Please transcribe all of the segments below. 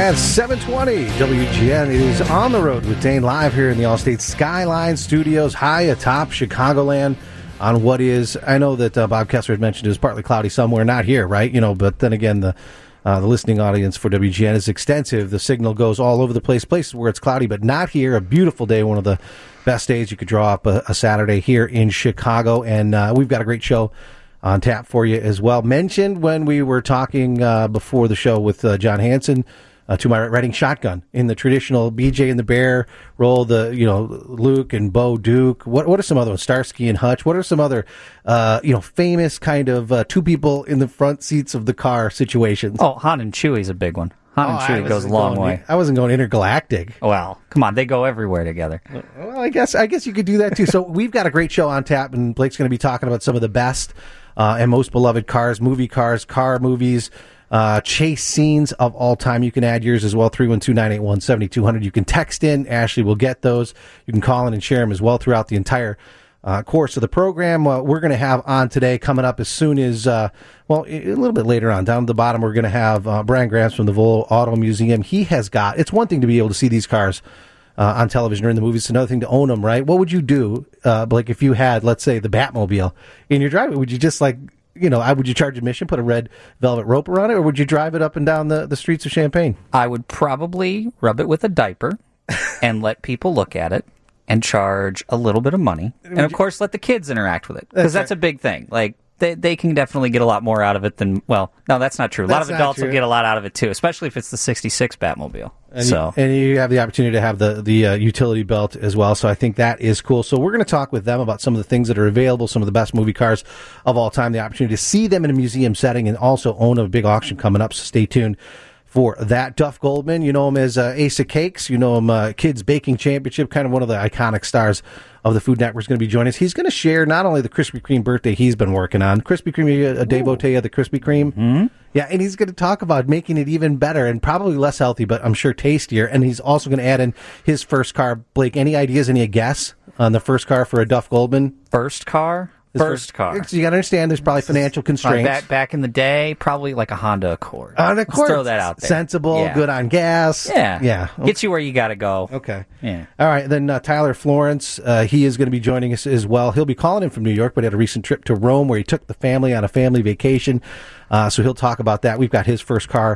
And 720 WGN is on the road with Dane live here in the Allstate Skyline Studios, high atop Chicagoland on what is, I know that Bob Kessler had mentioned it was partly cloudy somewhere, not here, right? You know, but then again, the listening audience for WGN is extensive. The signal goes all over the place, places where it's cloudy, but not here. A beautiful day, one of the best days you could draw up a Saturday here in Chicago, and we've got a great show on tap for you as well. Mentioned when we were talking before the show with John Hanson, to my right, riding shotgun in the traditional BJ and the Bear role, Luke and Bo Duke. What are some other ones? Starsky and Hutch. What are some other, famous kind of two people in the front seats of the car situations? Oh, Han and Chewie's a big one. Han and Chewie goes a long way. I wasn't going intergalactic. Well, come on, they go everywhere together. Well, I guess you could do that too. So we've got a great show on tap, and Blake's going to be talking about some of the best and most beloved cars, car movies, chase scenes of all time. You can add yours as well, 312-981-7200. You can text in. Ashley will get those. You can call in and share them as well throughout the entire course of the program. We're going to have on today, coming up as soon as, a little bit later on, down at the bottom, we're going to have Brian Grams from the Volo Auto Museum. He has got, it's one thing to be able to see these cars on television or in the movies. It's another thing to own them, right? What would you do, Blake, if you had, let's say, the Batmobile in your driveway? Would you just would you charge admission, put a red velvet rope around it, or would you drive it up and down the streets of Champaign? I would probably rub it with a diaper and let people look at it and charge a little bit of money. And, of course, let the kids interact with it, because that's a big thing. Like, they can definitely get a lot more out of it than, no, that's not true. A lot of adults will get a lot out of it, too, especially if it's the 66 Batmobile. And you have the opportunity to have the utility belt as well, so I think that is cool. So we're going to talk with them about some of the things that are available, some of the best movie cars of all time, the opportunity to see them in a museum setting, and also own a big auction coming up, so stay tuned for that. Duff Goldman, you know him as Ace of Cakes, you know him Kids Baking Championship, kind of one of the iconic stars of the Food Network, is going to be joining us. He's going to share not only the Krispy Kreme birthday he's been working on. Krispy Kreme, a devotee of the Krispy Kreme. Mm-hmm. Yeah, and he's going to talk about making it even better and probably less healthy, but I'm sure tastier. And he's also going to add in his first car. Blake, any ideas, any guess on the first car for a Duff Goldman? First car? First car. So you got to understand there's probably financial constraints. Back in the day, probably like a Honda Accord. Let's throw that out there. Sensible, good on gas. Yeah. Okay. Gets you where you got to go. Okay. Yeah. All right. Then Tyler Florence, he is going to be joining us as well. He'll be calling in from New York, but had a recent trip to Rome where he took the family on a family vacation. So he'll talk about that. We've got his first car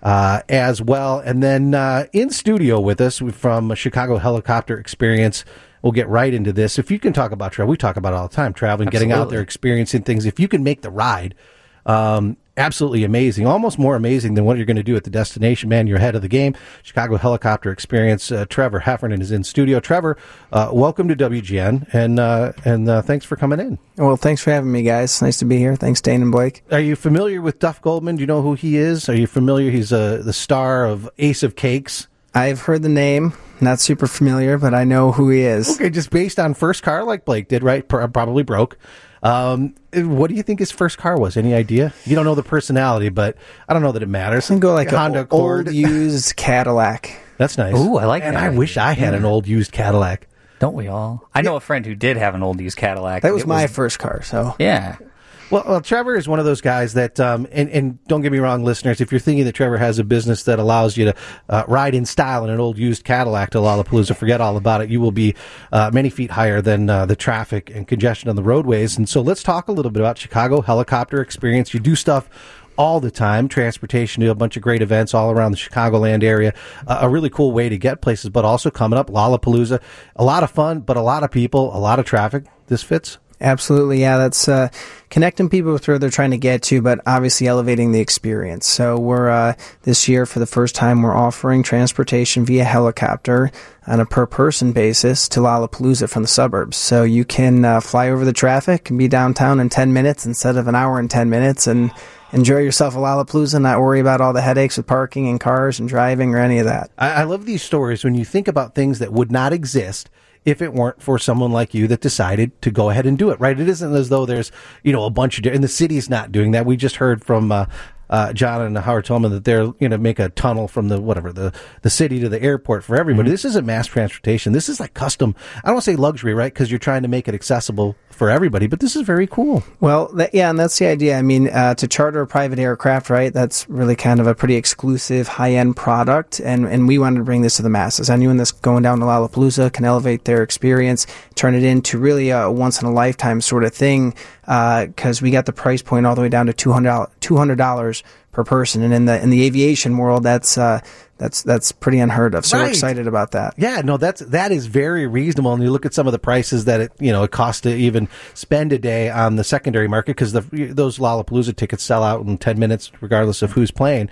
as well. And then in studio with us from Chicago Helicopter Experience, we'll get right into this. If you can talk about travel, we talk about it all the time, traveling, Absolutely. Getting out there, experiencing things. If you can make the ride, absolutely amazing, almost more amazing than what you're going to do at the destination, man, you're ahead of the game. Chicago Helicopter Experience, Trevor Heffernan is in studio. Trevor, welcome to WGN, and thanks for coming in. Well, thanks for having me, guys. Nice to be here. Thanks, Dane and Blake. Are you familiar with Duff Goldman? Do you know who he is? Are you familiar? He's the star of Ace of Cakes. I've heard the name, not super familiar, but I know who he is. Okay, just based on first car like Blake did, right? Probably broke. What do you think his first car was? Any idea? You don't know the personality, but I don't know that it matters. I can go like a Honda Accord. Old used Cadillac. That's nice. Ooh, I like that. And I wish I had an old used Cadillac. Don't we all? I know a friend who did have an old used Cadillac. That was my first car, so. Yeah. Well, Trevor is one of those guys that, and don't get me wrong, listeners, if you're thinking that Trevor has a business that allows you to ride in style in an old used Cadillac to Lollapalooza, forget all about it. You will be many feet higher than the traffic and congestion on the roadways. And so let's talk a little bit about Chicago Helicopter Experience. You do stuff all the time, transportation to a bunch of great events all around the Chicagoland area. A really cool way to get places, but also coming up, Lollapalooza. A lot of fun, but a lot of people, a lot of traffic. This fits? Absolutely, yeah. That's connecting people with where they're trying to get to, but obviously elevating the experience. So we're this year, for the first time, we're offering transportation via helicopter on a per-person basis to Lollapalooza from the suburbs. So you can fly over the traffic and be downtown in 10 minutes instead of an hour and 10 minutes and enjoy yourself at Lollapalooza and not worry about all the headaches with parking and cars and driving or any of that. I love these stories when you think about things that would not exist if it weren't for someone like you that decided to go ahead and do it, right? It isn't as though there's, a bunch of, and the city's not doing that. We just heard from John and Howard Tolman, that they're going to make a tunnel from the city to the airport for everybody. This isn't mass transportation. This is like custom. I don't want to say luxury, right? Because you're trying to make it accessible for everybody, but this is very cool. Well, and that's the idea. I mean, to charter a private aircraft, right? That's really kind of a pretty exclusive, high-end product, and we wanted to bring this to the masses. Anyone that's going down to Lollapalooza can elevate their experience, turn it into really a once-in-a-lifetime sort of thing, because we got the price point all the way down to $200 per person, and in the aviation world, that's pretty unheard of. So We're excited about that. Yeah, no, that is very reasonable. And you look at some of the prices that it costs to even spend a day on the secondary market, because those Lollapalooza tickets sell out in 10 minutes, regardless of who's playing.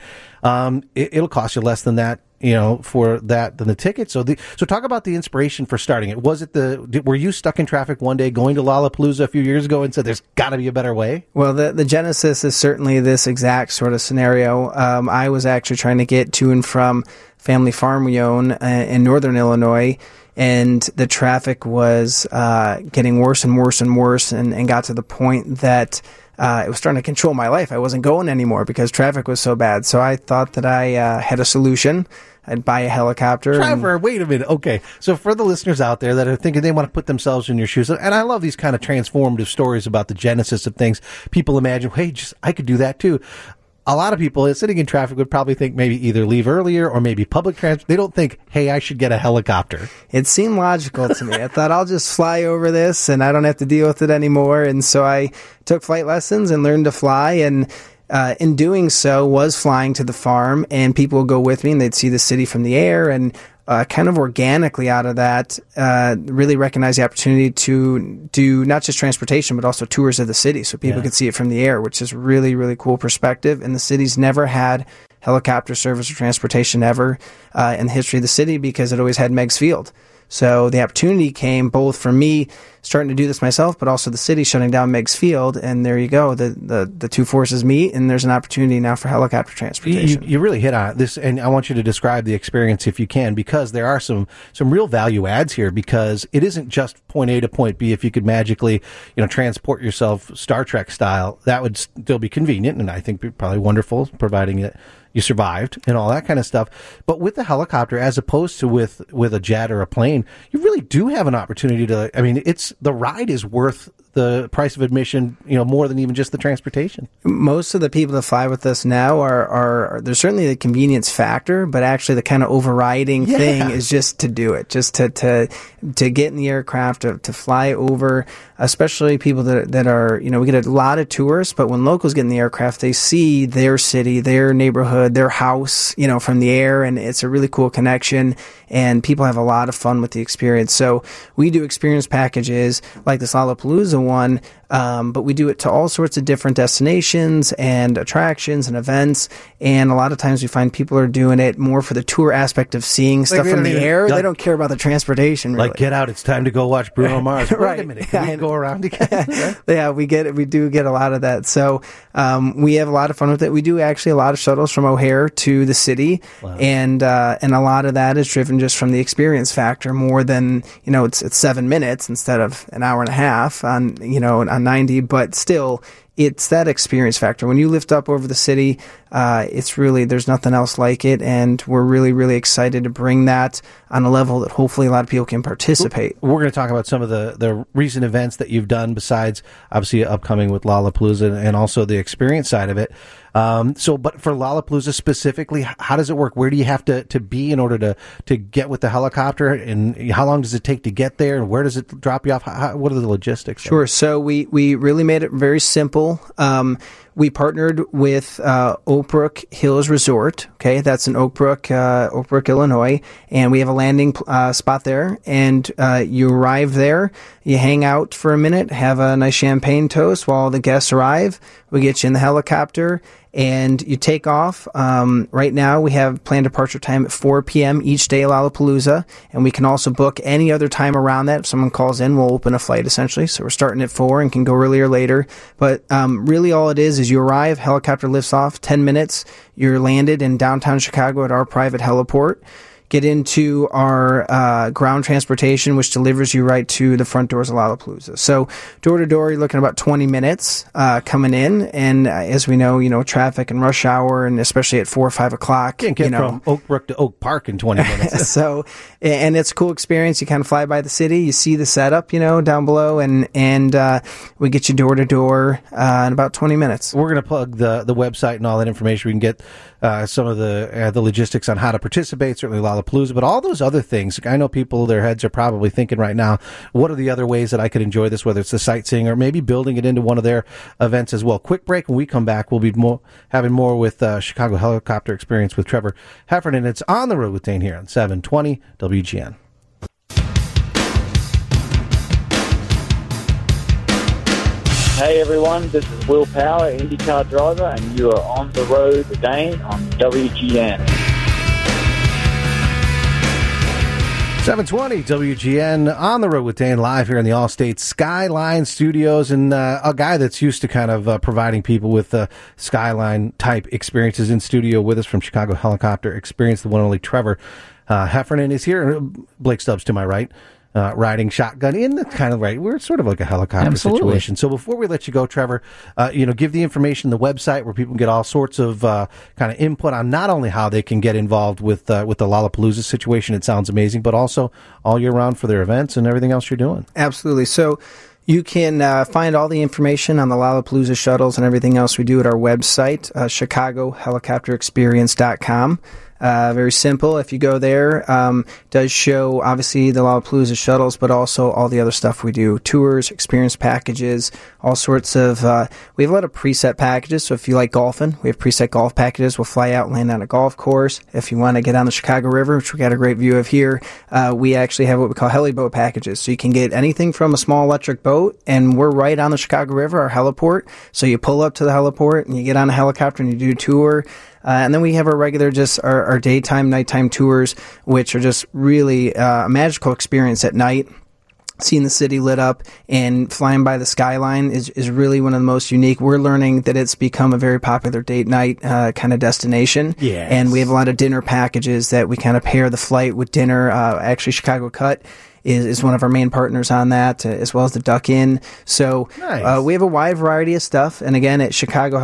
It'll cost you less than that, for that than the ticket. So talk about the inspiration for starting it. Were you stuck in traffic one day going to Lollapalooza a few years ago and said, there's got to be a better way? Well, the genesis is certainly this exact sort of scenario. I was actually trying to get to and from family farm we own in northern Illinois, and the traffic was getting worse and worse and worse, and got to the point that it was starting to control my life. I wasn't going anymore because traffic was so bad. So I thought that I had a solution. I'd buy a helicopter. Trevor, wait a minute. Okay. So for the listeners out there that are thinking they want to put themselves in your shoes, and I love these kind of transformative stories about the genesis of things. People imagine, hey, I could do that too. A lot of people sitting in traffic would probably think maybe either leave earlier or maybe public transport. They don't think, hey, I should get a helicopter. It seemed logical to me. I thought I'll just fly over this and I don't have to deal with it anymore. And so I took flight lessons and learned to fly, and in doing so was flying to the farm, and people would go with me and they'd see the city from the air, and kind of organically out of that, really recognize the opportunity to do not just transportation, but also tours of the city so people could see it from the air, which is really, really cool perspective. And the city's never had helicopter service or transportation ever in the history of the city, because it always had Meigs Field. So the opportunity came both for me starting to do this myself, but also the city shutting down Meigs Field, and there you go. The two forces meet, and there's an opportunity now for helicopter transportation. You really hit on this, and I want you to describe the experience if you can, because there are some real value adds here, because it isn't just point A to point B. If you could magically, transport yourself Star Trek style, that would still be convenient, and I think probably wonderful, providing that you survived and all that kind of stuff. But with the helicopter, as opposed to with a jet or a plane, you really do have an opportunity to, the ride is worth the price of admission, more than even just the transportation. Most of the people that fly with us now are there's certainly the convenience factor, but actually the kind of overriding thing is just to do it, just to get in the aircraft, to fly over, especially people that are, we get a lot of tourists, but when locals get in the aircraft, they see their city, their neighborhood, their house, from the air, and it's a really cool connection, and people have a lot of fun with the experience. So we do experience packages like this Lollapalooza one, but we do it to all sorts of different destinations and attractions and events, and a lot of times we find people are doing it more for the tour aspect of seeing stuff from the air. They don't care about the transportation, really. Like, get out, it's time to go watch Bruno Mars. Right. Wait a minute, can we go around again? Yeah, we do get a lot of that. So we have a lot of fun with it. We do actually a lot of shuttles from O'Hare to the city. Wow. And a lot of that is driven just from the experience factor more than, it's 7 minutes instead of an hour and a half on 90, but still, it's that experience factor. When you lift up over the city, it's really, there's nothing else like it, and we're really, really excited to bring that on a level that hopefully a lot of people can participate. We're going to talk about some of the recent events that you've done, besides obviously upcoming with Lollapalooza and also the experience side of it. But for Lollapalooza specifically, how does it work? Where do you have to be in order to get with the helicopter, and how long does it take to get there, and where does it drop you off? What are the logistics? Sure. So we really made it very simple. We partnered with Oak Brook Hills Resort. Okay, that's in Oak Brook, Illinois, and we have a landing spot there. And you arrive there, you hang out for a minute, have a nice champagne toast while the guests arrive. We get you in the helicopter, and you take off. Right now, we have planned departure time at 4 p.m. each day at Lollapalooza, and we can also book any other time around that. If someone calls in, we'll open a flight, essentially. So we're starting at 4 and can go earlier or later. But really all it is you arrive, helicopter lifts off, 10 minutes, you're landed in downtown Chicago at our private heliport. get into our ground transportation, which delivers you right to the front doors of Lollapalooza. So door to door, you're looking at about 20 minutes coming in, and as we know, traffic and rush hour, and especially at 4 or 5 o'clock. Can't get from Oak Brook to Oak Park in 20 minutes. So, and it's a cool experience. You kind of fly by the city, you see the setup, down below, and we get you door to door in about 20 minutes. We're going to plug the website and all that information. We can get some of the logistics on how to participate, certainly Lollapalooza, but all those other things. I know people, their heads are probably thinking right now, what are the other ways that I could enjoy this, whether it's the sightseeing or maybe building it into one of their events as well. Quick break. When we come back, we'll be having more with Chicago Helicopter Experience with Trevor Heffernan. It's On the Road with Dane here on 720 WGN. Hey everyone, this is Will Power, IndyCar driver, and you are on the road with Dane on WGN. 720 WGN, On the Road with Dane, live here in the Allstate Skyline Studios, and a guy that's used to kind of providing people with Skyline type experiences in studio with us from Chicago Helicopter Experience. The one and only Trevor Heffernan is here. Blake Stubbs to my right. Riding shotgun in the kind of right. We're sort of like a helicopter situation. So before we let you go, Trevor, give the information, the website where people can get all sorts of kind of input on not only how they can get involved with the Lollapalooza situation. It sounds amazing, but also all year round for their events and everything else you're doing. Absolutely. So you can find all the information on the Lollapalooza shuttles and everything else we do at our website, ChicagoHelicopterExperience.com. Very simple. If you go there, does show obviously the Lollapalooza shuttles, but also all the other stuff we do: tours, experience packages, all sorts of. We have a lot of preset packages. So if you like golfing, we have preset golf packages. We'll fly out, land on a golf course. If you want to get on the Chicago River, which we got a great view of here, we actually have what we call heli boat packages. So you can get anything from a small electric boat, and we're right on the Chicago River, our heliport. So you pull up to the heliport and you get on a helicopter and you do a tour. And then we have our regular, just our daytime, nighttime tours, which are just really a magical experience at night. Seeing the city lit up and flying by the skyline is really one of the most unique. We're learning that it's become a very popular date night kind of destination. Yes. And we have a lot of dinner packages that we kind of pair the flight with dinner. Actually, Chicago Cut is one of our main partners on that, as well as the Duck Inn. So nice. We have a wide variety of stuff. And again, at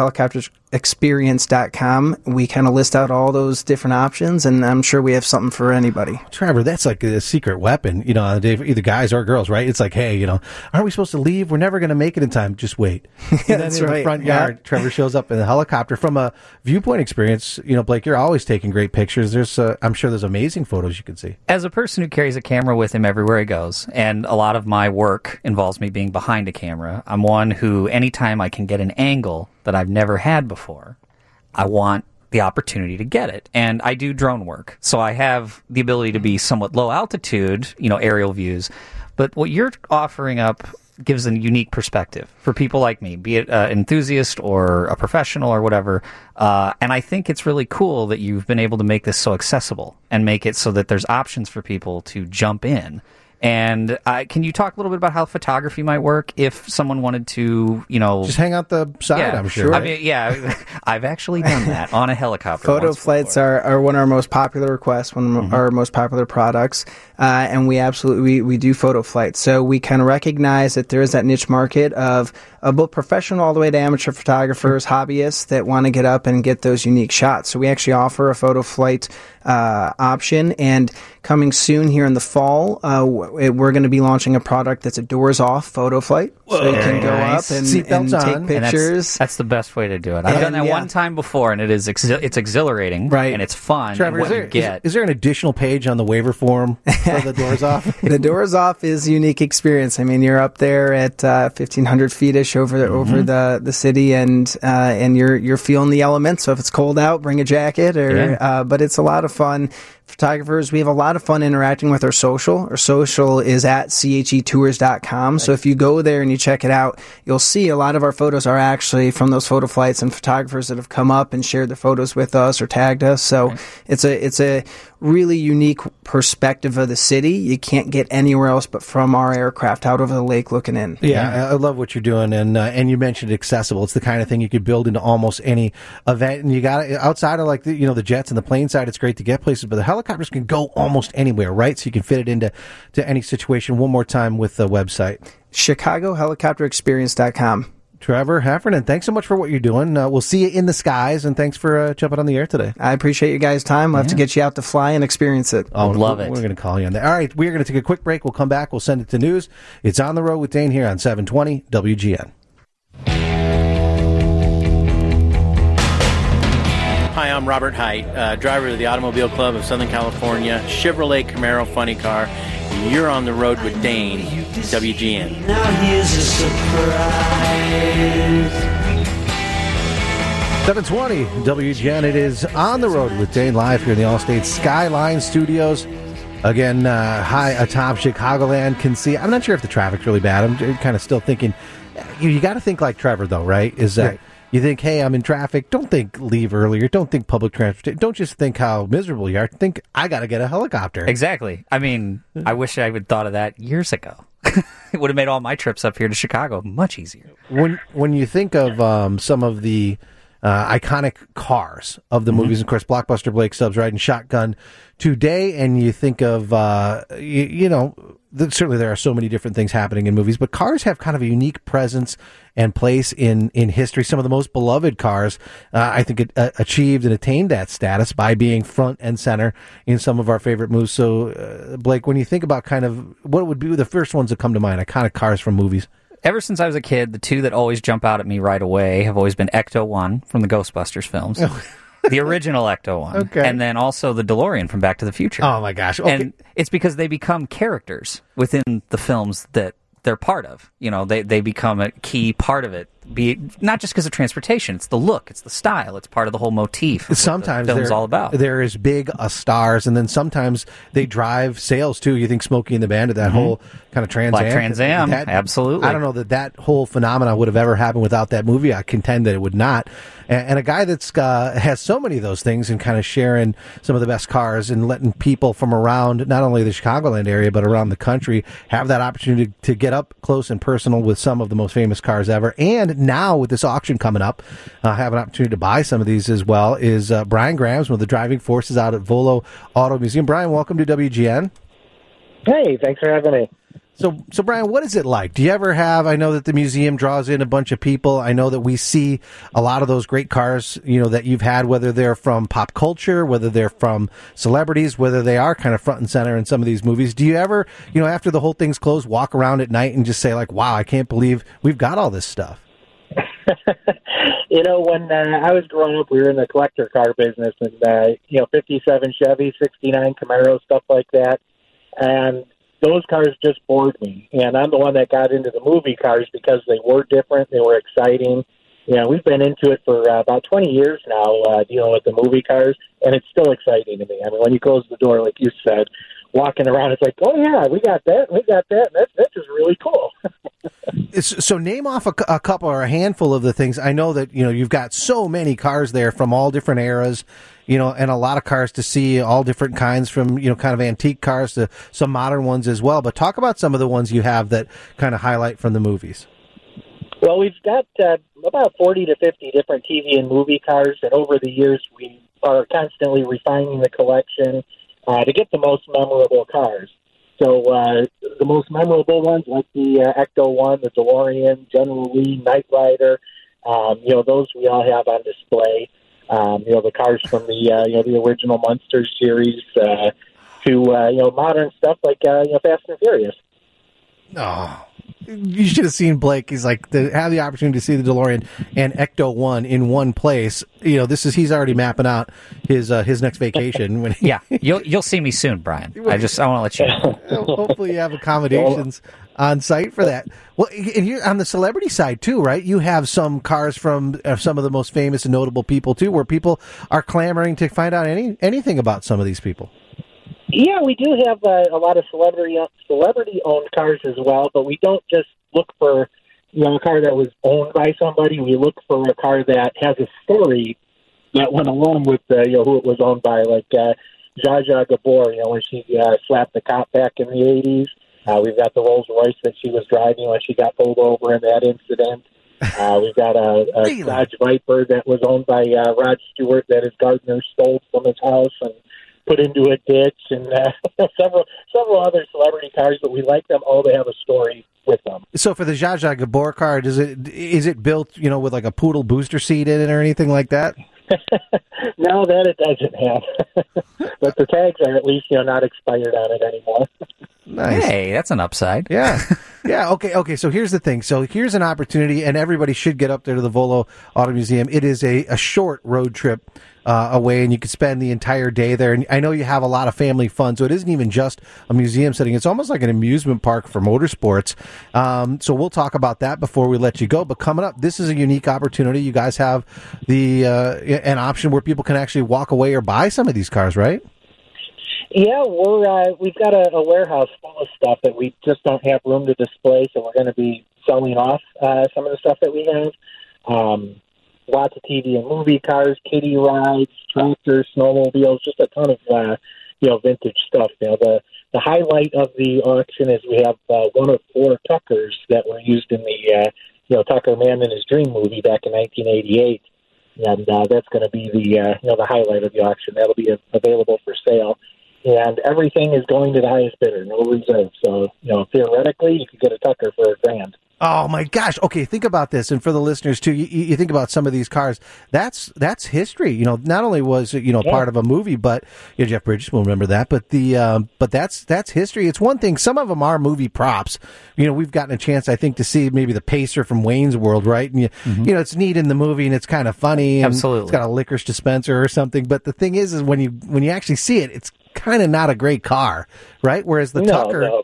ChicagoHelicopterExperience.com, we kind of list out all those different options, and I'm sure we have something for anybody. Trevor, that's like a secret weapon, on the day for either guys or girls, right? It's like, hey, aren't we supposed to leave? We're never going to make it in time. Just wait. And That's then in right. the front yard, Trevor shows up in a helicopter. From a viewpoint experience, Blake, you're always taking great pictures. I'm sure there's amazing photos you can see. As a person who carries a camera with him everywhere he goes, and a lot of my work involves me being behind a camera, I'm one who, anytime I can get an angle that I've never had before, I want the opportunity to get it. And I do drone work, so I have the ability to be somewhat low altitude, aerial views. But what you're offering up gives a unique perspective for people like me, be it an enthusiast or a professional or whatever. And I think it's really cool that you've been able to make this so accessible and make it so that there's options for people to jump in. And can you talk a little bit about how photography might work if someone wanted to, just hang out the side, yeah, I'm sure. I mean, yeah, I've actually done that on a helicopter. Photo flights are one of our most popular requests, one of our most popular products, and we absolutely we do photo flights. So we kind of recognize that there is that niche market of both professional all the way to amateur photographers, hobbyists that want to get up and get those unique shots. So we actually offer a photo flight option, and coming soon here in the fall, we're going to be launching a product that's a doors-off photo flight. Whoa, so you can go nice. up and Seatbelts take pictures. That's the best way to do it. I've done that one time before, and it's exhilarating, right? And it's fun. Trevor, is there an additional page on the waiver form for the doors off? The doors off is a unique experience. I mean, you're up there at 1,500 feet-ish over the city, and you're feeling the elements. So if it's cold out, bring a jacket. But it's a lot of fun. Photographers, we have a lot of fun interacting with our social. Our social is at CHEtours.com. Right. So if you go there and you check it out, you'll see a lot of our photos are actually from those photo flights and photographers that have come up and shared their photos with us or tagged us. So it's a really unique perspective of the city. You can't get anywhere else but from our aircraft out over the lake looking in. Yeah, I love what you're doing, and you mentioned accessible. It's the kind of thing you could build into almost any event. And you got outside of the jets and the plane side, it's great to get places, but the helicopters can go almost anywhere, right? So you can fit it into any situation. One more time with the website. ChicagoHelicopterExperience.com. Trevor Heffernan, thanks so much for what you're doing. We'll see you in the skies, and thanks for jumping on the air today. I appreciate you guys' time. We'll have to get you out to fly and experience it. Oh, love it. We're going to call you on that. All right, we're going to take a quick break. We'll come back. We'll send it to news. It's On the Road with Dane here on 720 WGN. Hi, I'm Robert Height, driver of the Automobile Club of Southern California, Chevrolet Camaro funny car. You're on the road with Dane, WGN. Now here's a surprise. 720 WGN. It is On the Road with Dane live here in the Allstate Skyline Studios. Again, high atop Chicagoland. Can see. I'm not sure if the traffic's really bad. I'm kind of still thinking. You got to think like Trevor, though, right? Is that Right. You think, hey, I'm in traffic. Don't think leave earlier. Don't think public transportation. Don't just think how miserable you are. Think I got to get a helicopter. Exactly. I mean, I wish I would thought of that years ago. It would have made all my trips up here to Chicago much easier. When you think of some of the iconic cars of the movies, of course, Blockbuster Blake Stubbs riding shotgun today, and you think of certainly there are so many different things happening in movies, but cars have kind of a unique presence and place in history. Some of the most beloved cars, I think, achieved and attained that status by being front and center in some of our favorite movies. So, Blake, when you think about kind of what would be the first ones that come to mind, iconic cars from movies? Ever since I was a kid, the two that always jump out at me right away have always been Ecto-1 from the Ghostbusters films. The original Ecto-1. Okay. And then also the DeLorean from Back to the Future. Oh, my gosh. Okay. And it's because they become characters within the films that they're part of. You know, they become a key part of it. Not just because of transportation, it's the look, it's the style, it's part of the whole motif of sometimes what the film's all about. They're as big as stars, and then sometimes they drive sales too. You think Smokey and the Bandit, that whole kind of Trans Am. Black Trans Am, absolutely. I don't know that whole phenomenon would have ever happened without that movie. I contend that it would not. And a guy that's has so many of those things and kind of sharing some of the best cars and letting people from around not only the Chicagoland area but around the country have that opportunity to get up close and personal with some of the most famous cars ever. And now with this auction coming up, have an opportunity to buy some of these as well, is Brian Grams, one of the driving forces out at Volo Auto Museum. Brian, welcome to WGN. Hey, thanks for having me. So Brian, what is it like? Do you ever have, I know that the museum draws in a bunch of people. I know that we see a lot of those great cars, that you've had, whether they're from pop culture, whether they're from celebrities, whether they are kind of front and center in some of these movies. Do you ever, after the whole thing's closed, walk around at night and just say like, wow, I can't believe we've got all this stuff? When I was growing up, we were in the collector car business, and 57 Chevy, 69 Camaro, stuff like that, and those cars just bored me. And I'm the one that got into the movie cars because they were different, they were exciting. We've been into it for about 20 years now, dealing with the movie cars, and it's still exciting to me. I mean, when you close the door, like you said, walking around, it's like, oh yeah, we got that, and that's just really cool. So name off a couple or a handful of the things. I know that, you've got so many cars there from all different eras, and a lot of cars to see, all different kinds from, kind of antique cars to some modern ones as well. But talk about some of the ones you have that kind of highlight from the movies. Well, we've got about 40 to 50 different TV and movie cars, and over the years we are constantly refining the collection to get the most memorable cars. So the most memorable ones, like the Ecto-1, the DeLorean, General Lee, Knight Rider, those we all have on display. The cars from the original Munsters series to modern stuff like Fast and Furious. Oh, you should have seen Blake. He's like, to have the opportunity to see the DeLorean and Ecto-1 in one place. He's already mapping out his next vacation. When Yeah, you'll see me soon, Brian. I want to let you know. Hopefully you have accommodations on site for that. Well, and you're on the celebrity side too, right? You have some cars from some of the most famous and notable people too, where people are clamoring to find out anything about some of these people. Yeah, we do have a lot of celebrity-owned cars as well, but we don't just look for a car that was owned by somebody. We look for a car that has a story that went along with who it was owned by, like Zsa Zsa Gabor, when she slapped the cop back in the 80s. We've got the Rolls Royce that she was driving when she got pulled over in that incident. We've got a Dodge Viper that was owned by Rod Stewart that his gardener stole from his house, and put into a ditch, and several other celebrity cars, but we like them all to have a story with them. So for the Zsa Zsa Gabor car, is it built, with like a poodle booster seat in it or anything like that? No, that it doesn't have. But the tags are at least, not expired on it anymore. Nice. Hey, that's an upside. Yeah. Yeah. Okay. So here's the thing. So here's an opportunity, and everybody should get up there to the Volo Auto Museum. It is a short road trip away, and you can spend the entire day there. And I know you have a lot of family fun, so it isn't even just a museum setting. It's almost like an amusement park for motorsports. So we'll talk about that before we let you go. But coming up, this is a unique opportunity. You guys have an option where people can actually walk away or buy some of these cars, right? Yeah, we've got a warehouse full of stuff that we just don't have room to display, so we're going to be selling off some of the stuff that we have. Lots of TV and movie cars, kiddie rides, tractors, snowmobiles, just a ton of vintage stuff. The highlight of the auction is we have one of 4 Tuckers that were used in the Tucker Man in His Dream movie back in 1988. And that's going to be the highlight of the auction. That'll be available for sale. And everything is going to the highest bidder, no reserve. So, theoretically, you could get a Tucker for $1,000. Oh my gosh! Okay, think about this, and for the listeners too, you think about some of these cars. That's history. Not only was it part of a movie, but Jeff Bridges will remember that. But that's history. It's one thing. Some of them are movie props. We've gotten a chance, I think, to see maybe the Pacer from Wayne's World, right? And it's neat in the movie, and it's kind of funny. And absolutely, it's got a licorice dispenser or something. But the thing is when you actually see it, it's kind of not a great car, right? Whereas the Tucker. No.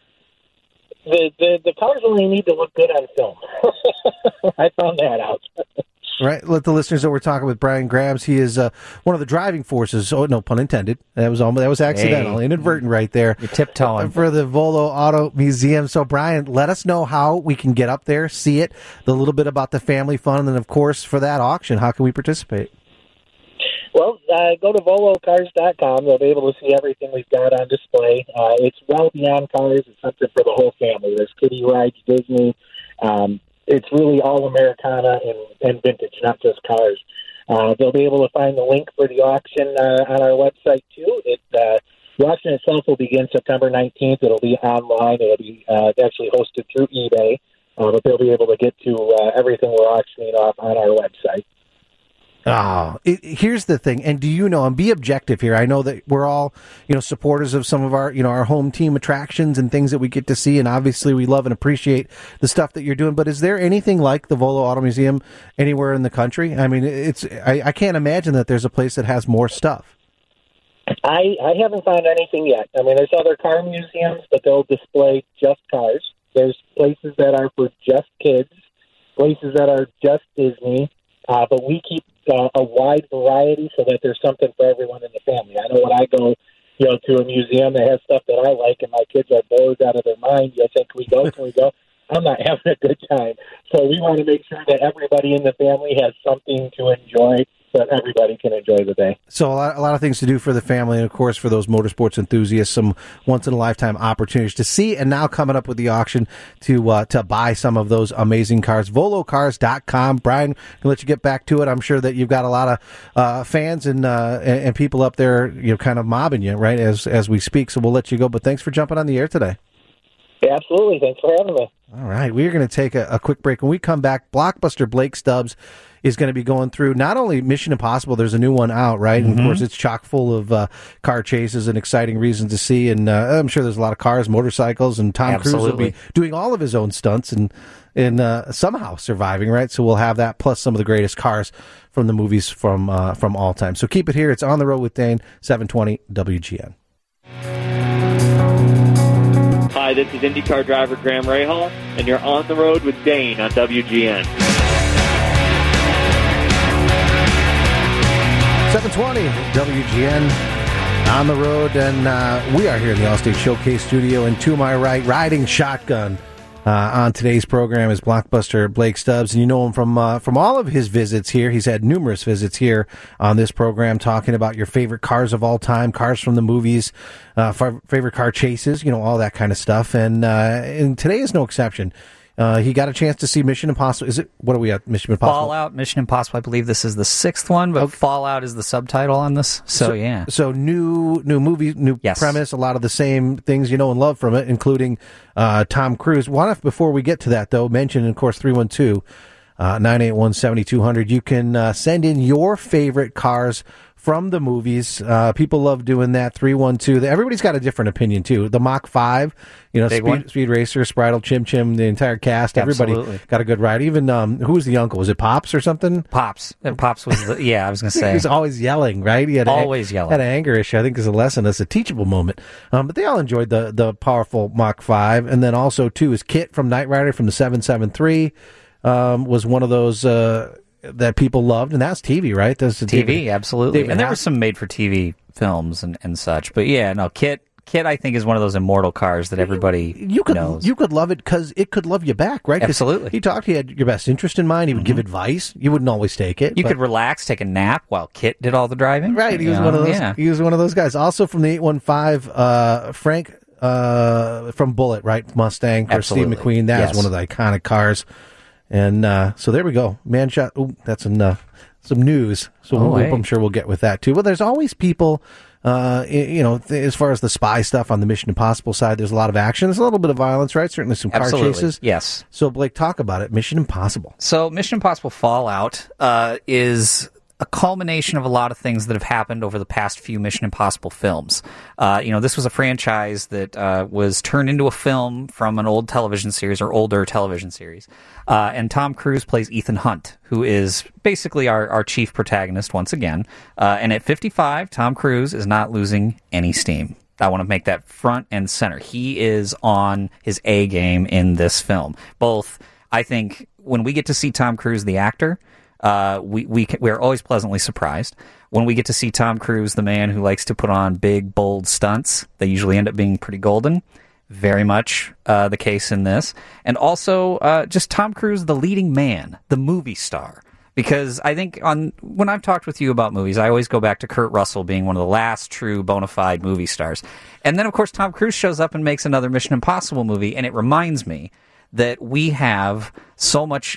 The cars only need to look good on film. I found that out. Right. Let the listeners know we're talking with Brian Grams. He is one of the driving forces. Oh, no pun intended. That was accidental, inadvertent right there. You're tiptoeing. For the Volo Auto Museum. So, Brian, let us know how we can get up there, see it, a little bit about the family fun, and then, of course, for that auction, how can we participate? Well, go to volocars.com. You'll be able to see everything we've got on display. It's well beyond cars. It's something for the whole family. There's kiddie rides, Disney. It's really all Americana and vintage, not just cars. They'll be able to find the link for the auction on our website, too. The auction itself will begin September 19th. It'll be online. It'll be actually hosted through eBay, but they'll be able to get to everything we're auctioning off on our website. Oh, here's the thing, and and be objective here. I know that we're all, supporters of some of our, our home team attractions and things that we get to see, and obviously we love and appreciate the stuff that you're doing. But is there anything like the Volo Auto Museum anywhere in the country? I mean, I can't imagine that there's a place that has more stuff. I haven't found anything yet. I mean, there's other car museums, but they'll display just cars. There's places that are for just kids, places that are just Disney, but we keep a wide variety so that there's something for everyone in the family. I know when I go, to a museum that has stuff that I like and my kids are bored out of their mind, you'll think, can we go? I'm not having a good time. So we want to make sure that everybody in the family has something to enjoy so that everybody can enjoy the day. So a lot of things to do for the family, and of course for those motorsports enthusiasts, some once-in-a-lifetime opportunities to see, and now coming up with the auction to buy some of those amazing cars. Volocars.com. Brian, I'll let you get back to it. I'm sure that you've got a lot of fans and people up there, kind of mobbing you, right, as we speak. So we'll let you go, but thanks for jumping on the air today. Yeah, absolutely. Thanks for having me. All right. We are going to take a quick break. When we come back, Blockbuster Blake Stubbs is going to be going through not only Mission Impossible, there's a new one out, right? And of course, it's chock full of car chases and exciting reasons to see. And I'm sure there's a lot of cars, motorcycles, and Tom Cruise will be doing all of his own stunts and somehow surviving, right? So we'll have that, plus some of the greatest cars from the movies from all time. So keep it here. It's On the Road with Dane, 720 WGN. Hi, this is IndyCar driver Graham Rahal, and you're on the road with Dane on WGN. 720 WGN on the road, and we are here in the Allstate Showcase studio, and to my right, riding shotgun on today's program is Blockbuster Blake Stubbs, and you know him from all of his visits here. He's had numerous visits here on this program, talking about your favorite cars of all time, cars from the movies, favorite car chases, all that kind of stuff. And today is no exception. he got a chance to see Mission Impossible. What are we at? Mission Impossible? Fallout, Mission Impossible. I believe this is the 6th one, but Fallout is the subtitle on this. So yeah. So new movie, new premise, a lot of the same things you know and love from it, including Tom Cruise. Before we get to that, though, mention, of course, 312 981 7200. You can send in your favorite cars from the movies. People love doing that. 312. Everybody's got a different opinion, too. The Mach 5, Speed Racer, Spritel, Chim Chim, the entire cast. Everybody got a good ride. Even, who was the uncle? Was it Pops or something? Pops. Pops was I was going to say. He was always yelling, right? He had always yelling. Had an anger issue. I think as a lesson, as a teachable moment. But they all enjoyed the powerful Mach 5. And then also, too, is Kit from Knight Rider from the 773. Was one of those that people loved, and that's TV, right? That's TV, absolutely. And there were some made-for-TV films and such. But yeah, no, Kit, I think, is one of those immortal cars that everybody knows. You could love it because it could love you back, right? Absolutely. He had your best interest in mind. He would give advice. You wouldn't always take it. You could relax, take a nap while Kit did all the driving. Right. He was one of those. Yeah. He was one of those guys. Also from the 815, Frank from Bullitt, right? Mustang for Steve McQueen. That is one of the iconic cars. And so there we go. Manshot. Ooh, that's some news. So I'm sure we'll get with that too. Well, there's always people, as far as the spy stuff on the Mission Impossible side, there's a lot of action. There's a little bit of violence, right? Certainly some car chases. Yes. So Blake, talk about it. Mission Impossible. So Mission Impossible Fallout is a culmination of a lot of things that have happened over the past few Mission Impossible films. This was a franchise that was turned into a film from an old television series or older television series. And Tom Cruise plays Ethan Hunt, who is basically our chief protagonist once again. And at 55, Tom Cruise is not losing any steam. I want to make that front and center. He is on his A game in this film. Both, I think, when we get to see Tom Cruise, the actor, we're always pleasantly surprised. When we get to see Tom Cruise, the man who likes to put on big, bold stunts, they usually end up being pretty golden. Very much the case in this. And also just Tom Cruise, the leading man, the movie star. Because I think when I've talked with you about movies, I always go back to Kurt Russell being one of the last true bona fide movie stars. And then, of course, Tom Cruise shows up and makes another Mission Impossible movie, and it reminds me that we have so much,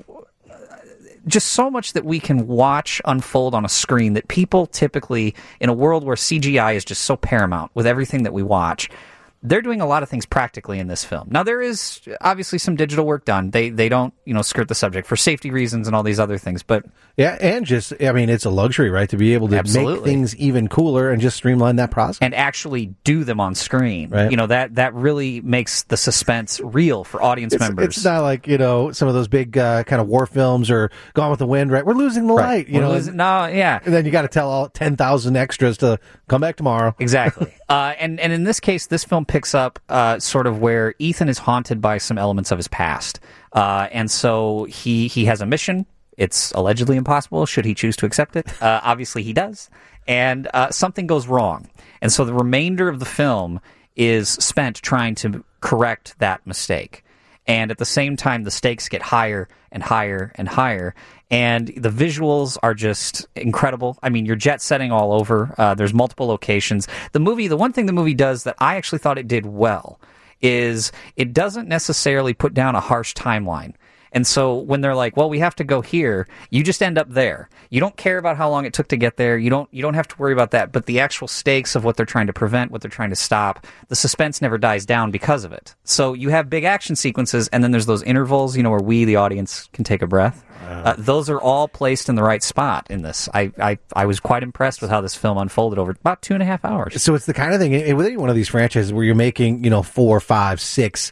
just so much that we can watch unfold on a screen that people typically, in a world where CGI is just so paramount with everything that we watch, they're doing a lot of things practically in this film. Now, there is obviously some digital work done. They don't, skirt the subject for safety reasons and all these other things. But yeah, and just, it's a luxury, right, to be able to make things even cooler and just streamline that process. And actually do them on screen. Right. That really makes the suspense real for audience members. It's not like, some of those big kind of war films or Gone with the Wind, right? We're losing the light, yeah. And then you got to tell all 10,000 extras to come back tomorrow. Exactly. And in this case, this film picks up sort of where Ethan is haunted by some elements of his past. And so he has a mission. It's allegedly impossible, should he choose to accept it. Obviously, he does. And something goes wrong. And so the remainder of the film is spent trying to correct that mistake. And at the same time, the stakes get higher and higher and higher. And the visuals are just incredible. I mean, you're jet setting all over. There's multiple locations. The one thing the movie does that I actually thought it did well is it doesn't necessarily put down a harsh timeline. And so when they're like, well, we have to go here, you just end up there. You don't care about how long it took to get there. You don't have to worry about that. But the actual stakes of what they're trying to prevent, what they're trying to stop, the suspense never dies down because of it. So you have big action sequences, and then there's those intervals, where we, the audience, can take a breath. Those are all placed in the right spot in this. I was quite impressed with how this film unfolded over about 2.5 hours. So it's the kind of thing with any one of these franchises where you're making 4, 5, 6,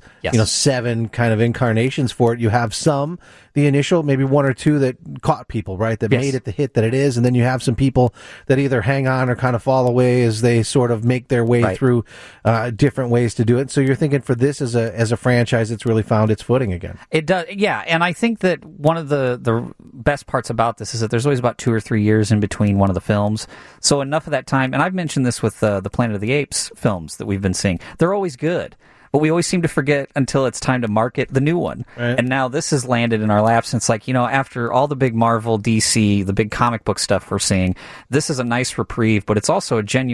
7 kind of incarnations for it. You have the initial, maybe 1 or 2 that caught people, right? That made it the hit that it is, and then you have some people that either hang on or kind of fall away as they sort of make their way through different ways to do it. So you're thinking for this as a franchise, it's really found its footing again. It does, yeah. And I think that one of the best parts about this is that there's always about 2 or 3 years in between one of the films. So enough of that time, and I've mentioned this with the Planet of the Apes films that we've been seeing. They're always good. But we always seem to forget until it's time to market the new one. Right. And now this has landed in our laps. And it's like, after all the big Marvel, DC, the big comic book stuff we're seeing, this is a nice reprieve, but it's also a genuine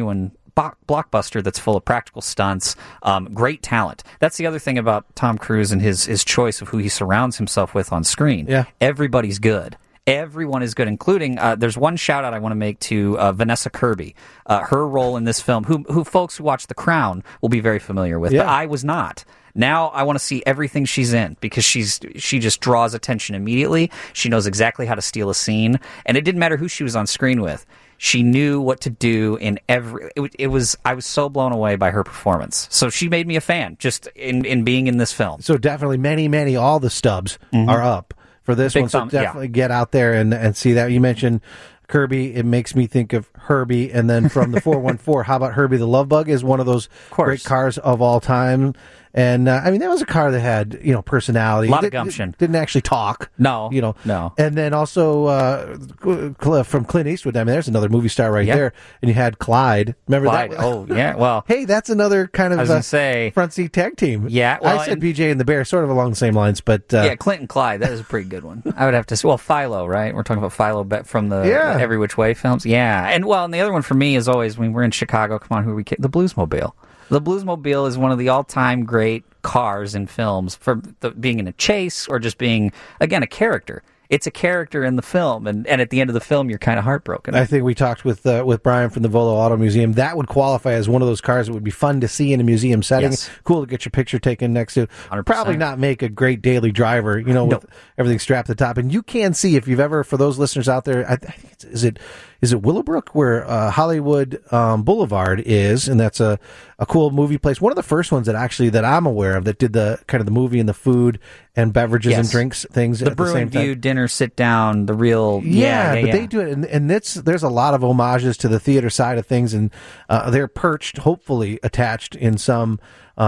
blockbuster that's full of practical stunts, great talent. That's the other thing about Tom Cruise and his choice of who he surrounds himself with on screen. Yeah. Everybody's good. Everyone is good, including, there's one shout-out I want to make to Vanessa Kirby. Her role in this film, who folks who watch The Crown will be very familiar with, Yeah. but I was not. Now I want to see everything she's in, because she just draws attention immediately. She knows exactly how to steal a scene, and it didn't matter who she was on screen with. She knew what to do in every... I was so blown away by her performance. So she made me a fan, just in being in this film. So definitely many, all the stubs are up for this Big one. So thumb, yeah. definitely get out there and see that. You mentioned Kirby. It makes me think of Herbie. And then from the 414, how about Herbie the Love Bug is one of those great cars of all time. And I mean, that was a car that had, personality. A lot of gumption. Didn't actually talk. No. And then also from Clint Eastwood. I mean, there's another movie star right there. And you had Clyde. Remember Clyde. that? Oh, yeah. Well, hey, that's another kind of I was gonna say, front seat tag team. Yeah. Well, I said BJ and the Bear, sort of along the same lines, but yeah, Clint and Clyde. That is a pretty good one. I would have to say. Well, Philo, right? We're talking about Philo from the Every Which Way films. Yeah. And the other one for me is always, when we're in Chicago, come on, who are we kidding? The Bluesmobile. The Bluesmobile is one of the all-time great cars in films, for being in a chase or just being, again, a character. It's a character in the film, and at the end of the film, you're kind of heartbroken. I think we talked with Brian from the Volo Auto Museum. That would qualify as one of those cars that would be fun to see in a museum setting. Yes. Cool to get your picture taken next to. 100%. Probably not make a great daily driver, with everything strapped at the top. And you can see, if you've ever, for those listeners out there, I think is it Willowbrook, where Hollywood Boulevard is, and that's a cool movie place. One of the first ones that I'm aware of that did the kind of the movie and the food and beverages and drinks things the at the same time. View, dinner, sit down, the real but they do it, and there's a lot of homages to the theater side of things, and they're perched, hopefully attached in some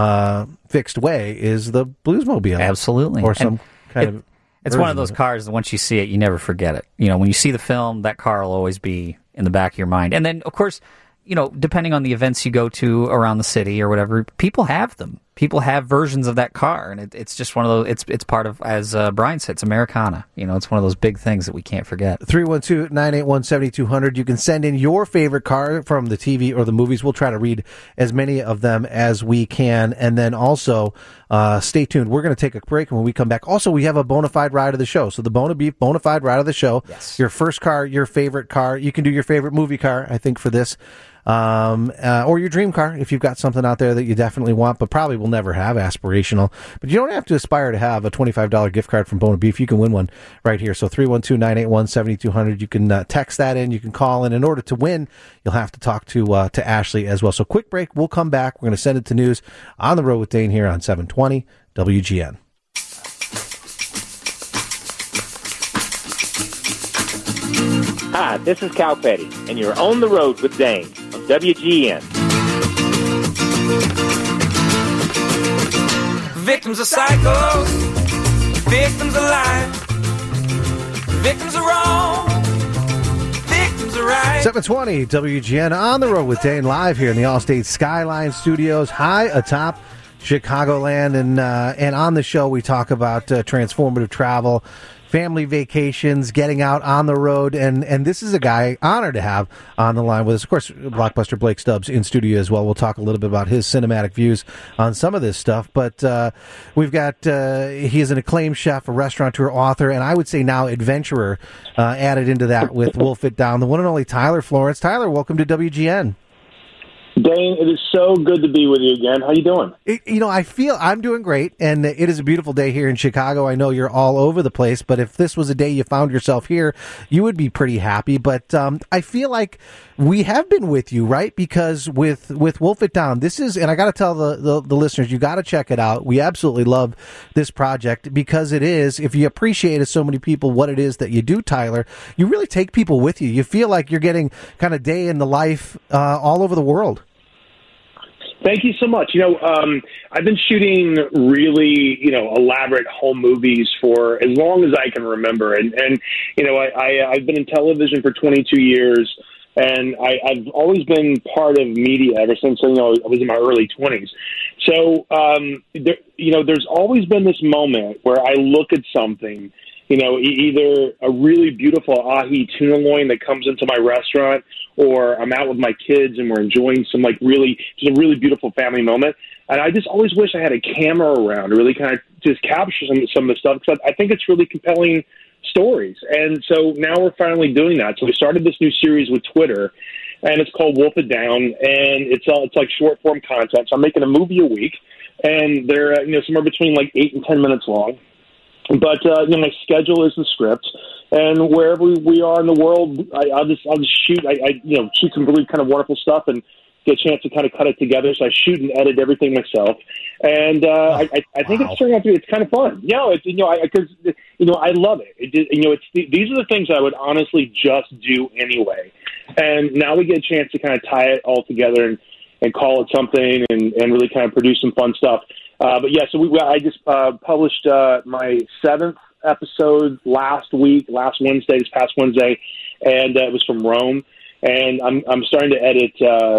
fixed way, is the Bluesmobile, absolutely, or some kind of. It's one of those cars that once you see it, you never forget it. When you see the film, that car will always be in the back of your mind. And then, of course, depending on the events you go to around the city or whatever, people have them. People have versions of that car, and it's just one of those. It's part of, as Brian said, it's Americana. It's one of those big things that we can't forget. 312-981-7200. You can send in your favorite car from the TV or the movies. We'll try to read as many of them as we can, and then also stay tuned. We're going to take a break, and when we come back, also we have a bona fide ride of the show. So the bona fide ride of the show. Yes. Your first car, your favorite car. You can do your favorite movie car, I think, for this. Or your dream car, if you've got something out there that you definitely want, but probably will never have, aspirational. But you don't have to aspire to have a $25 gift card from Bona Beef. You can win one right here. So 312-981-7200. You can text that in. You can call in. In order to win, you'll have to talk to Ashley as well. So quick break. We'll come back. We're going to send it to news on the road with Dane here on 720 WGN. Hi, this is Cal Petty, and you're on the road with Dane on WGN. Victims are psychos, victims are lying, victims are wrong, victims are right. 720 WGN on the road with Dane, live here in the Allstate Skyline Studios, high atop Chicagoland, and on the show we talk about transformative travel, family vacations, getting out on the road, and this is a guy honored to have on the line with us. Of course, Blockbuster Blake Stubbs in studio as well. We'll talk a little bit about his cinematic views on some of this stuff, but we've got, he is an acclaimed chef, a restaurateur, author, and I would say now adventurer, added into that with Wolf It Down, the one and only Tyler Florence. Tyler, welcome to WGN. Dane, it is so good to be with you again. How you doing? I feel I'm doing great, and it is a beautiful day here in Chicago. I know you're all over the place, but if this was a day you found yourself here, you would be pretty happy. But I feel like we have been with you, right? Because with Wolf It Down, this is, and I got to tell the listeners, you got to check it out. We absolutely love this project because it is, if you appreciate as so many people what it is that you do, Tyler, you really take people with you. You feel like you're getting kind of day in the life all over the world. Thank you so much. I've been shooting really, elaborate home movies for as long as I can remember. And I've been in television for 22 years, and I've always been part of media ever since, I was in my early 20s. So, there's always been this moment where I look at something either a really beautiful ahi tuna loin that comes into my restaurant, or I'm out with my kids and we're enjoying some just a really beautiful family moment. And I just always wish I had a camera around to really kind of just capture some of the stuff, because I think it's really compelling stories. And so now we're finally doing that. So we started this new series with Twitter, and it's called Wolf It Down, and it's like short form content. So I'm making a movie a week, and they're somewhere between like 8 and 10 minutes long. But my schedule is the script, and wherever we are in the world, I'll just shoot. I shoot some really kind of wonderful stuff and get a chance to kind of cut it together. So I shoot and edit everything myself, and I think it's turning out to be kind of fun. Because I love it. These are the things I would honestly just do anyway, and now we get a chance to kind of tie it all together and call it something and really kind of produce some fun stuff. But yeah, so I just published my 7th episode last Wednesday, this past Wednesday, and it was from Rome. And I'm starting to edit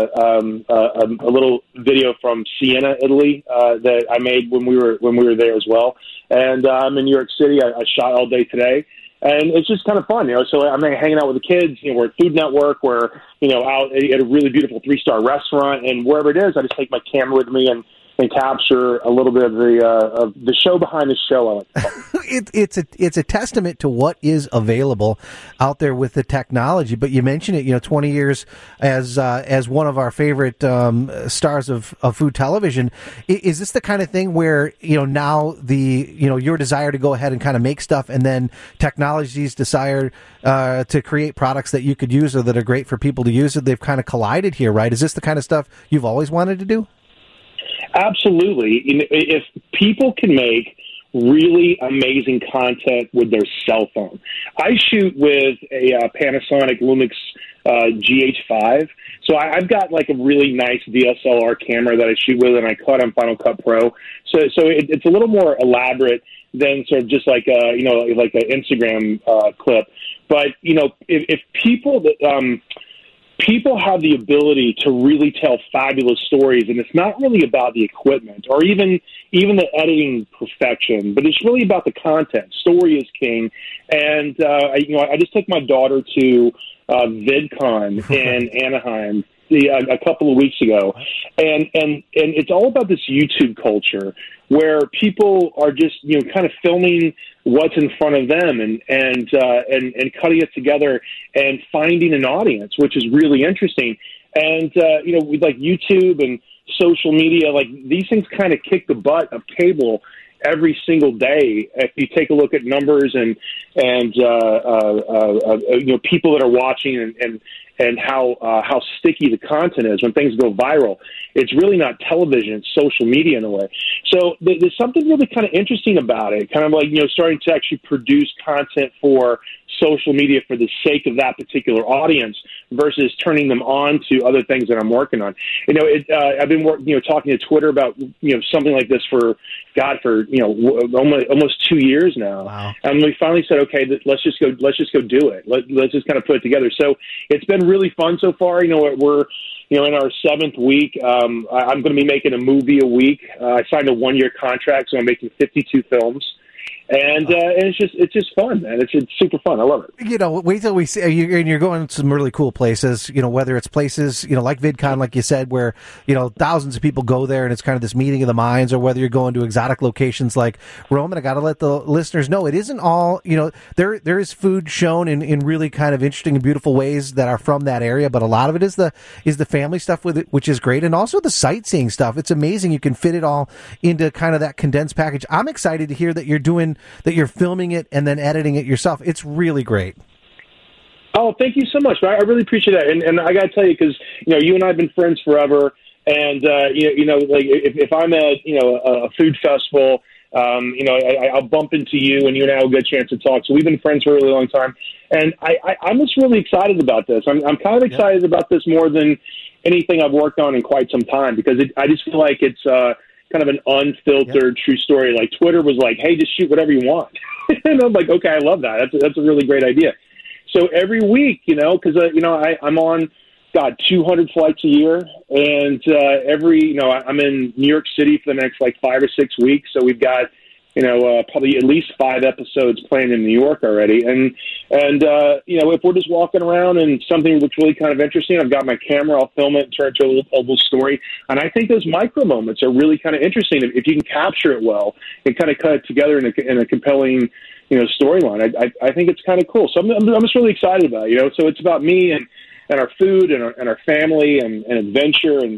a little video from Siena, Italy, that I made when we were there as well. And I'm in New York City. I shot all day today, and it's just kind of fun, So I'm hanging out with the kids. We're at Food Network. We're out at a really beautiful 3-star restaurant, and wherever it is, I just take my camera with me and capture a little bit of the show behind the show. I like to call it. It's a testament to what is available out there with the technology. But you mentioned it, 20 years as one of our favorite stars of food television. Is this the kind of thing where now your desire to go ahead and kind of make stuff, and then technology's desire to create products that you could use or that are great for people to use, they've kind of collided here, right? Is this the kind of stuff you've always wanted to do? Absolutely. If people can make really amazing content with their cell phone. I shoot with a Panasonic Lumix GH5. So I've got like a really nice DSLR camera that I shoot with, and I cut on Final Cut Pro. So it's a little more elaborate than sort of just like like an Instagram clip. But if people that people have the ability to really tell fabulous stories, and it's not really about the equipment or even the editing perfection, but it's really about the content. Story is king. And I just took my daughter to VidCon in Anaheim a couple of weeks ago, and it's all about this YouTube culture where people are just kind of filming what's in front of them and cutting it together and finding an audience, which is really interesting. And with like YouTube and social media, like these things kind of kick the butt of cable every single day. If you take a look at numbers and people that are watching and how sticky the content is when things go viral. It's really not television, it's social media in a way. So there's something really kind of interesting about it, kind of like, starting to actually produce content for social media for the sake of that particular audience versus turning them on to other things that I'm working on. I've been talking to Twitter about, something like this for almost 2 years now. Wow. And we finally said, okay, let's just go do it. Let's just kind of put it together. So it's been really fun so far. We're in our 7th week. I'm going to be making a movie a week. I signed a 1-year contract, so I'm making 52 films. And it's just fun, man. It's super fun. I love it. Wait till we see. You're going to some really cool places. Whether it's places like VidCon, like you said, where thousands of people go there, and it's kind of this meeting of the minds, or whether you're going to exotic locations like Rome. And I got to let the listeners know it isn't all. There is food shown in really kind of interesting and beautiful ways that are from that area, but a lot of it is the family stuff with it, which is great, and also the sightseeing stuff. It's amazing you can fit it all into kind of that condensed package. I'm excited to hear that you're filming it and then editing it yourself. It's really great. Oh, thank you so much. I really appreciate that. And I got to tell you, because, you and I have been friends forever. And, like if I'm at, a food festival, I'll bump into you, and you and I will get a chance to talk. So we've been friends for a really long time. And I'm just really excited about this. I'm kind of excited about this more than anything I've worked on in quite some time, because I just feel like it's kind of an unfiltered true story. Like Twitter was like, hey, just shoot whatever you want. And I'm like, okay, I love that. That's a really great idea. So every week, because, I'm on, 200 flights a year. And I'm in New York City for the next 5 or 6 weeks. So we've got probably at least 5 episodes planned in New York already. And if we're just walking around and something looks really kind of interesting, I've got my camera, I'll film it and turn it into a little story. And I think those micro moments are really kind of interesting if you can capture it well and kind of cut it together in a compelling, storyline. I think it's kind of cool. So I'm just really excited about it, So it's about me and our food and our family and adventure and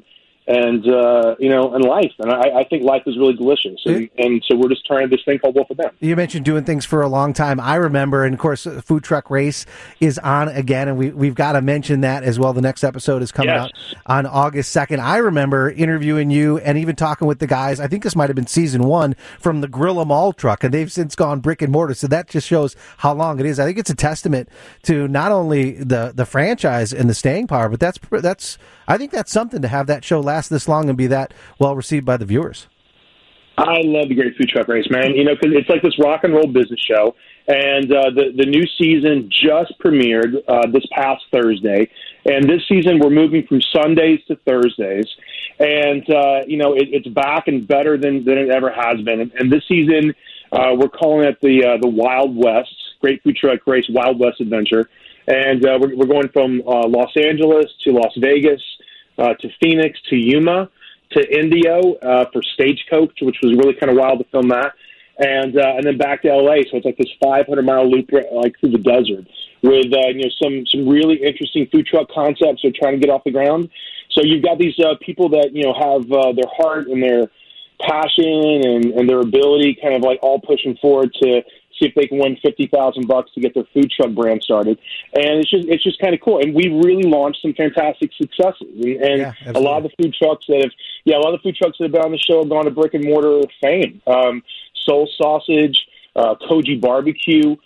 life. And I think life is really delicious. And so we're just trying this thing called Wolf of Them. You mentioned doing things for a long time. I remember, and of course, Food Truck Race is on again, and we've got to mention that as well. The next episode is coming out on August 2nd. I remember interviewing you and even talking with the guys. I think this might have been season 1 from the Grill 'Em All truck, and they've since gone brick and mortar. So that just shows how long it is. I think it's a testament to not only the franchise and the staying power, but I think that's something to have that show last this long and be that well received by the viewers. I love the Great Food Truck Race, man. Because it's like this rock and roll business show, and the new season just premiered this past Thursday. And this season, we're moving from Sundays to Thursdays, and it's back and better than it ever has been. And this season, we're calling it the Wild West Great Food Truck Race Wild West Adventure, and we're going from Los Angeles to Las Vegas, to Phoenix, to Yuma, to Indio for Stagecoach, which was really kind of wild to film that, and then back to LA. So it's like this 500-mile loop like through the desert with some really interesting food truck concepts they're trying to get off the ground. So you've got these people that have their heart and their passion and their ability kind of like all pushing forward to see if they can win $50,000 to get their food truck brand started. And it's just kind of cool. And we really launched some fantastic successes. And a lot of the food trucks that have been on the show have gone to brick and mortar fame. Soul Sausage, Koji Barbecue,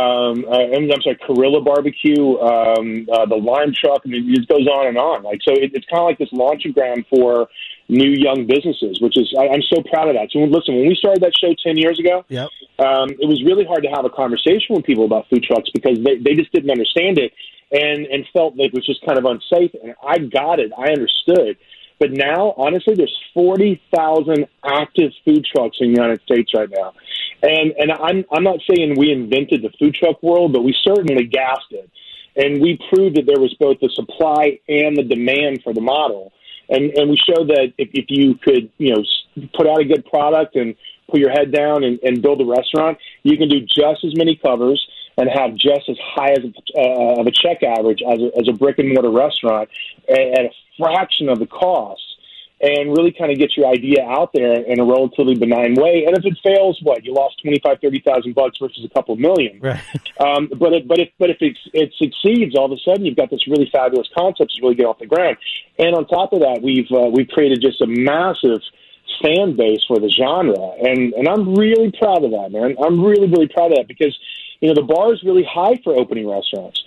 Carilla Barbecue, the Lime Truck, and it just goes on and on. So it's kind of like this launching ground for new young businesses, which is I'm so proud of that. So listen, when we started that show 10 years ago, it was really hard to have a conversation with people about food trucks because they just didn't understand it and felt that it was just kind of unsafe. And I got it. I understood. But now, honestly, there's 40,000 active food trucks in the United States right now. And I'm not saying we invented the food truck world, but we certainly gassed it. And we proved that there was both the supply and the demand for the model. And we showed that if you could, put out a good product and put your head down and build a restaurant, you can do just as many covers and have just as high of a check average as a brick and mortar restaurant at a fraction of the cost, and really kind of get your idea out there in a relatively benign way. And if it fails, you lost $25,000-$30,000 versus a couple of million. Right. But if it succeeds, all of a sudden you've got this really fabulous concept to really get off the ground. And on top of that, we've created just a massive fan base for the genre, and I'm really proud of that, man. I'm really, really proud of that because the bar is really high for opening restaurants.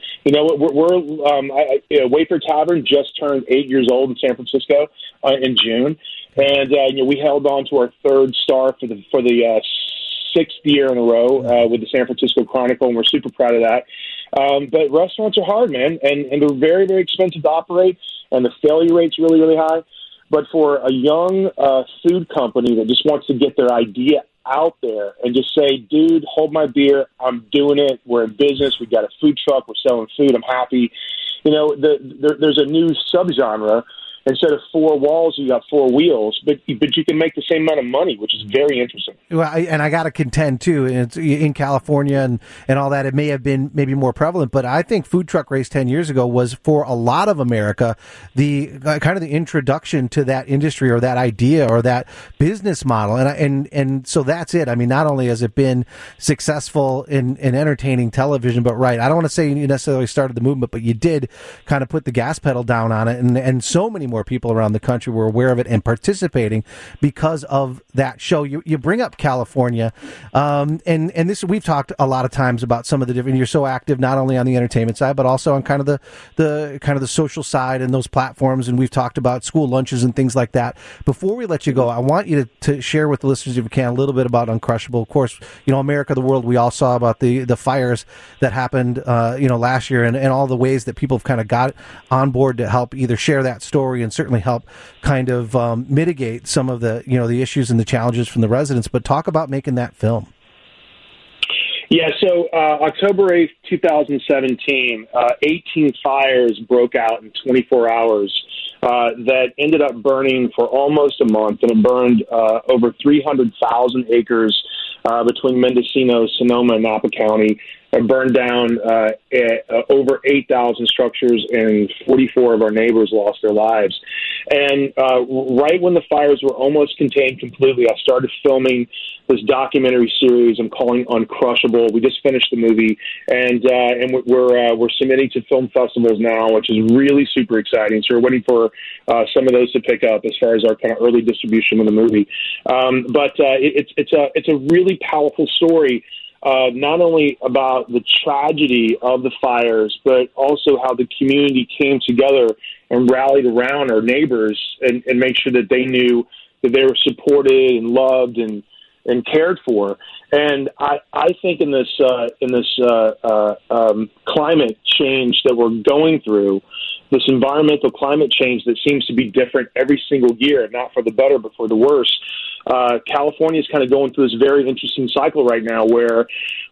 Wayfair Tavern just turned 8 years old in San Francisco in June, and we held on to our third star for the 6th year in a row with the San Francisco Chronicle, and we're super proud of that. But restaurants are hard, man, and they're very, very expensive to operate, and the failure rate's really, really high. But for a young food company that just wants to get their idea out there and just say, dude, hold my beer, I'm doing it, we're in business, we got a food truck, we're selling food, I'm happy. There's a new subgenre. Instead of 4 walls, you got 4 wheels, but you can make the same amount of money, which is very interesting. Well, I got to contend too. It's in California and all that. It may have been maybe more prevalent, but I think Food Truck Race 10 years ago was for a lot of America the kind of the introduction to that industry or that idea or that business model. And so that's it. I mean, not only has it been successful in entertaining television, but I don't want to say you necessarily started the movement, but you did kind of put the gas pedal down on it, and so many more people around the country were aware of it and participating because of that show. You bring up California, and this we've talked a lot of times about some of the different. You're so active not only on the entertainment side but also on kind of the social side and those platforms. And we've talked about school lunches and things like that. Before we let you go, I want you to share with the listeners, if you can, a little bit about Uncrushable. Of course, America, the world. We all saw about the fires that happened last year and all the ways that people have kind of got on board to help either share that story story and certainly help kind of mitigate some of the, the issues and the challenges from the residents. But talk about making that film. Yeah, so October 8th, 2017, 18 fires broke out in 24 hours that ended up burning for almost a month, and it burned over 300,000 acres between Mendocino, Sonoma, and Napa County. It burned down over 8,000 structures, and 44 of our neighbors lost their lives. And right when the fires were almost contained completely, I started filming this documentary series I'm calling Uncrushable. We just finished the movie, and we're submitting to film festivals now, which is really super exciting. So we're waiting for some of those to pick up as far as our kind of early distribution of the movie. But it's a really powerful story. Not only about the tragedy of the fires, but also how the community came together and rallied around our neighbors and make sure that they knew that they were supported and loved and cared for. And I think in this climate change that we're going through, this environmental climate change that seems to be different every single year, not for the better, but for the worse. California is kind of going through this very interesting cycle right now where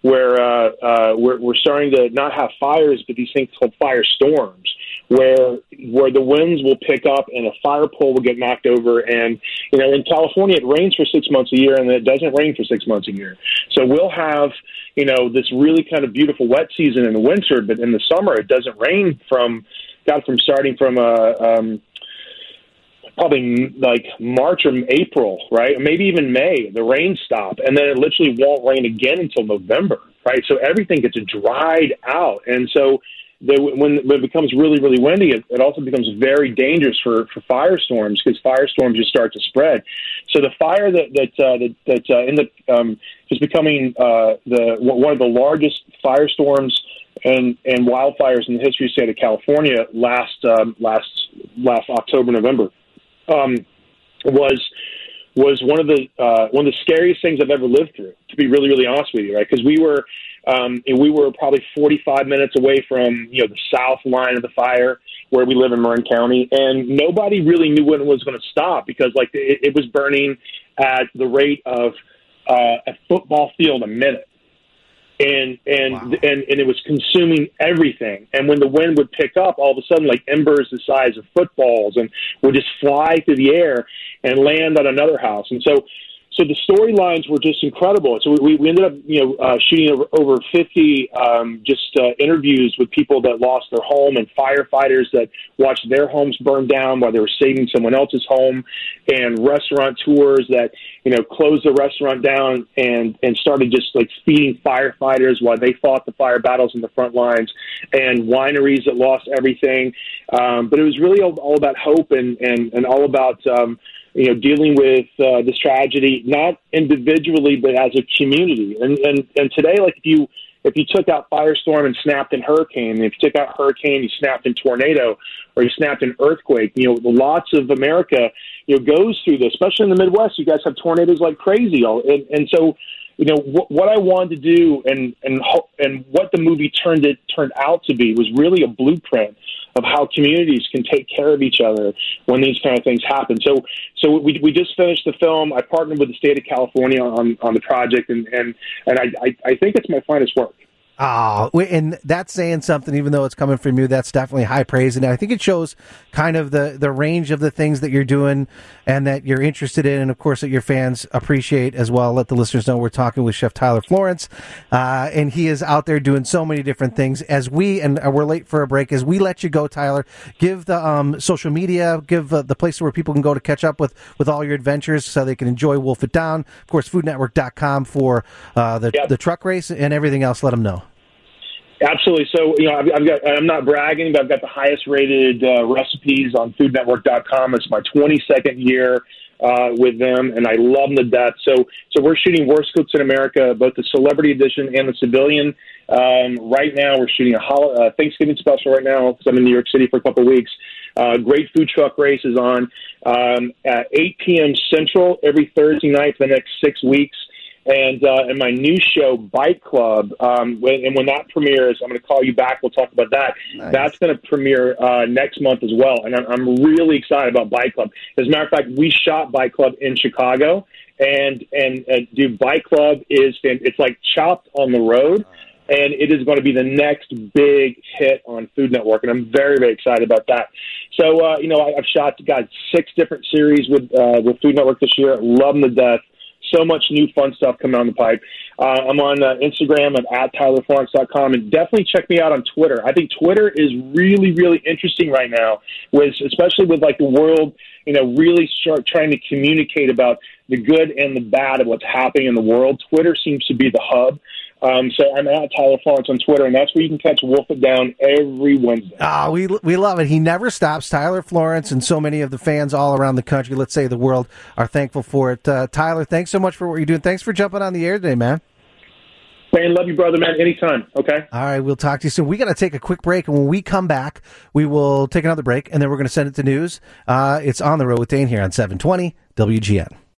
we're starting to not have fires, but these things called fire storms, where the winds will pick up and a fire pole will get knocked over. And, in California, it rains for 6 months a year and it doesn't rain for 6 months a year. So we'll have, this really kind of beautiful wet season in the winter, but in the summer it doesn't rain starting from probably like March or April, right? Maybe even May, the rains stop, and then it literally won't rain again until November, right? So everything gets dried out. And so when it becomes really, really windy, it also becomes very dangerous for firestorms, because firestorms just start to spread. So the fire that ended up just becoming one of the largest firestorms and wildfires in the history of the state of California last October, November, was one of the scariest things I've ever lived through, to be really, really honest with you, right? Because we were probably 45 minutes away from the south line of the fire where we live in Marin County, and nobody really knew when it was going to stop, because it was burning at the rate of a football field a minute. And it was consuming everything. And when the wind would pick up, all of a sudden, like embers the size of footballs and would just fly through the air and land on another house. And so the storylines were just incredible. So we ended up, shooting over 50 interviews with people that lost their home, and firefighters that watched their homes burn down while they were saving someone else's home, and restaurateurs that closed the restaurant down and started just feeding firefighters while they fought the fire battles in the front lines, and wineries that lost everything. But it was really all about hope and all about dealing with this tragedy, not individually, but as a community. And today, if you took out firestorm and snapped in hurricane, and if you took out hurricane, you snapped in tornado, or you snapped in earthquake, lots of America, goes through this, especially in the Midwest. You guys have tornadoes like crazy. And so, what I wanted to do and what the movie turned out to be was really a blueprint of how communities can take care of each other when these kind of things happen. So we just finished the film. I partnered with the state of California on the project, and I think it's my finest work. Oh, and that's saying something, even though it's coming from you. That's definitely high praise. And I think it shows kind of the range of the things that you're doing and that you're interested in. And of course, that your fans appreciate as well. Let the listeners know we're talking with Chef Tyler Florence. And he is out there doing so many different things. We're late for a break. As we let you go, Tyler, give the social media, give the place where people can go to catch up with all your adventures so they can enjoy Wolf It Down. Of course, foodnetwork.com for the truck race and everything else. Let them know. Absolutely. So, I'm not bragging, but I've got the highest rated recipes on foodnetwork.com. It's my 22nd year with them, and I love them to death. So we're shooting Worst Cooks in America, both the celebrity edition and the civilian. Right now, we're shooting a Thanksgiving special right now, because I'm in New York City for a couple of weeks. Great food truck race is on at 8 p.m. Central every Thursday night for the next 6 weeks. And my new show, Bike Club, when that premieres, I'm going to call you back. We'll talk about that. Nice. That's going to premiere next month as well. And I'm really excited about Bike Club. As a matter of fact, we shot Bike Club in Chicago. And dude, Bike Club it's like Chopped on the road. And it is going to be the next big hit on Food Network. And I'm very, very excited about that. So, I've shot, 6 different series with Food Network this year. Love them to death. So much new fun stuff coming down the pipe. I'm on Instagram at TylerFlorence.com, and definitely check me out on Twitter. I think Twitter is really, really interesting right now, especially with like the world, really trying to communicate about the good and the bad of what's happening in the world. Twitter seems to be the hub. So I'm at Tyler Florence on Twitter, and that's where you can catch Wolf It Down every Wednesday. We love it. He never stops. Tyler Florence, and so many of the fans all around the country, let's say the world, are thankful for it. Tyler, thanks so much for what you're doing. Thanks for jumping on the air today, man. Man, love you, brother, man. Anytime, okay? All right, we'll talk to you soon. We got to take a quick break, and when we come back, we will take another break, and then we're going to send it to news. It's On the Road with Dane here on 720 WGN.